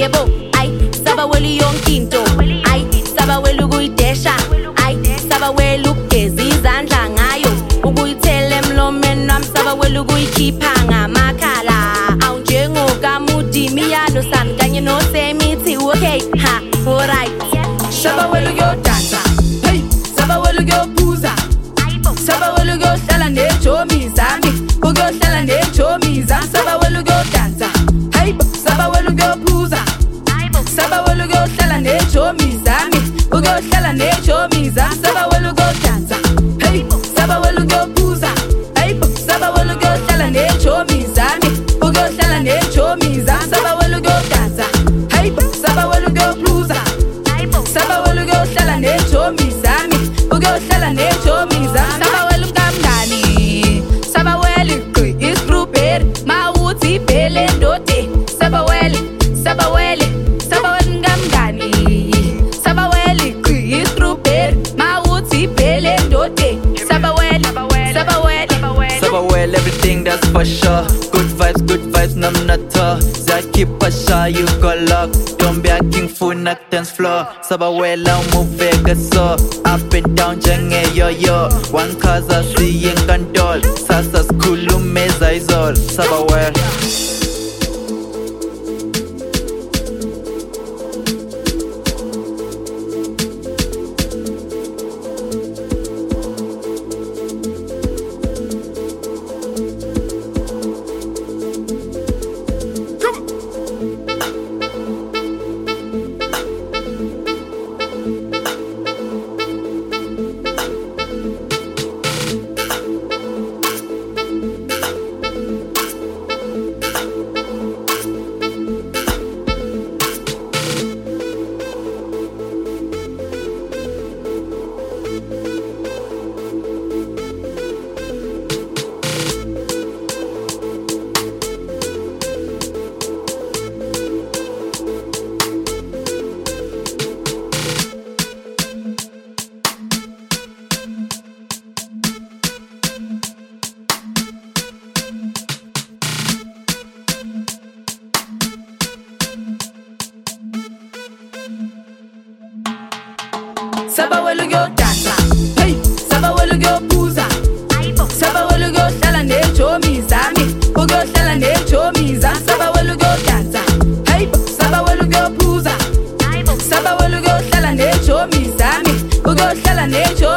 yebo, ay sabawela yonke into, ay sabawela ukuyidesha, ay sabawela ukugeza izandla ngayo, ukuyithela emlomeni wami, sabawela ukuyikhipha ngamakhala. Awunjengokamudi Miyano San kanye noSemithi, okay ha alright. Sabawela ukuyodansa, hey sabawela ukuyophuza, sabawela ukuyohlala nejomi zami, ukuyohlala nejomi zami, sabawela ukuyodansa, hey sabawela ukuyophuza, sabawela ukuyohlala nejomi zami, ukuyohlala nejomi zami, sabawela ukuyodansa, hey sabawela ukuyophuza, hey sabawela ukuyohlala nejomi zami, ukuyohlala nejomi zami, sabawela ukuyodansa, hey sabawela ukuyophuza, sabawela ukuyohlala nejomi zami, ukuyohlala nejomi zami, sabawela umkamngani, sabawela iqi iskrubheri, mawuthi ibhele endode, sabawela sabawela sabawela umkamngani, sabawela iqi iskrubheri, mawuthi ibhele endode, sabawela sabawela Sabawell, everything that's for sure. Good vibes, nam nata. Zaki Pasha, you got luck. Don't be a king for knock dance floor. Sabawell, I'll move Vegas so up and down, jange yo yo. One kaza si yen kandol. Sasa skulu meza is all. Sabawell. sabawela ukuyodansa, hey sabawela ukuyophuza, sabawela ukuyohlala nejomi zami, ukuyohlala nejomi zami, sabawela ukuyodansa, hey sabawela ukuyophuza, sabawela ukuyohlala nejomi zami, ukuyohlala nejomi